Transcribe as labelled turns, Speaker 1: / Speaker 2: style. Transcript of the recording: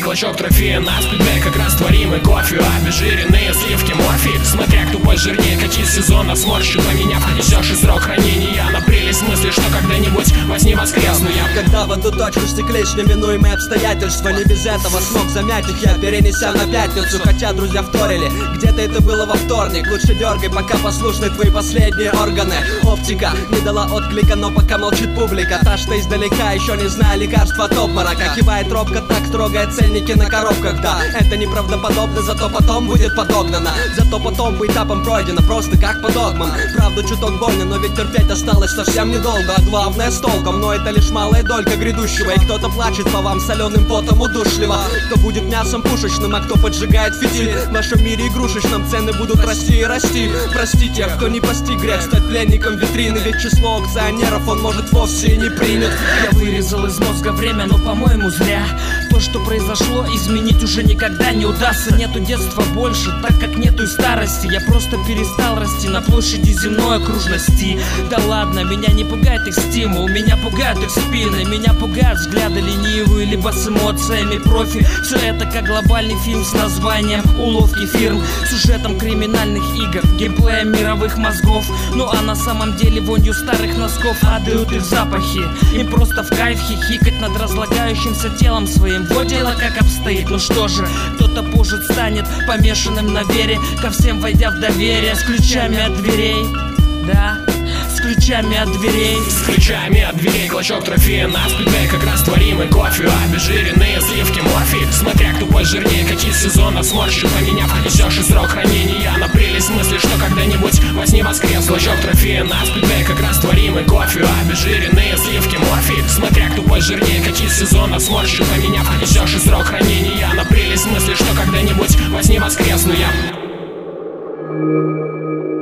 Speaker 1: клочок трофея на спидбэк, как растворимый кофе, обезжиренные сливки морфий. Смотря кто пожирнее, какие сезона сморщу, поменяв, несешь из срок хранения. На прелесть мысли, что когда-нибудь во сне воскресну я.
Speaker 2: Когда в эту точку стеклись неминуемые обстоятельства, не без этого смог замять их я, перенеся на пятницу. Хотя друзья вторили, где-то это было во вторник. Лучше дергай, пока послушны твои последние органы. Оптика не дала отклика, но пока молчит публика. Та, что издалека, еще не зная лекарства от обморока. Кивает робко, так строгая ценники на коробках. Да, это неправдоподобно, зато потом будет подогнано. Зато потом по этапам пройдено, просто как по догмам. Правда чуток больно, но ведь терпеть осталось совсем недолго. А главное с толком, но это лишь малая долька грядущего. И кто-то плачет по вам соленым потом удушливо. Кто будет мясом пушечным, а кто поджигает фитиль. В нашем мире игрушечном цены будут расти и расти. Прости тех, кто не постиг грех стать пленником витрины. Ведь число акционеров он может вовсе и не принят.
Speaker 3: Я вырезал из мозга время, но по-моему зря. То, что произошло, изменить уже никогда не удастся. Нету детства больше, так как нету и старости. Я просто перестал расти на площади земной окружности. Да ладно, меня не пугает их стимул, меня пугают их спины. Меня пугают взгляды ленивые, либо с эмоциями профи. Все это как глобальный фильм с названием «Уловки фирм», сюжетом криминальных игр, геймплеем мировых мозгов. Ну а на самом деле вонью старых носков отдают их запахи. Им просто в кайф хихикать над разлагающимся телом своим. Вот дело как обстоит, ну что же, кто-то позже станет помешанным на вере, ко всем войдя в доверие, с ключами от дверей. Да, с ключами от дверей.
Speaker 1: С ключами от дверей клочок трофея на спидбэк, как растворимый кофе, обезжиренные сливки морфий. Смотря кто пожирнее, какие сезона сморщу, поменяв, несешь из срок хранения. На прелесть мысли, что когда-нибудь во сне воскрес. Клочок трофея на спидбэк, как растворимый кофе, обезжиренные сливки морфий. Смотря кто пожирнее, какие сезона сморщу, поменяв, несешь из срок хранения. На прелесть мысли, что когда-нибудь во сне воскресну я.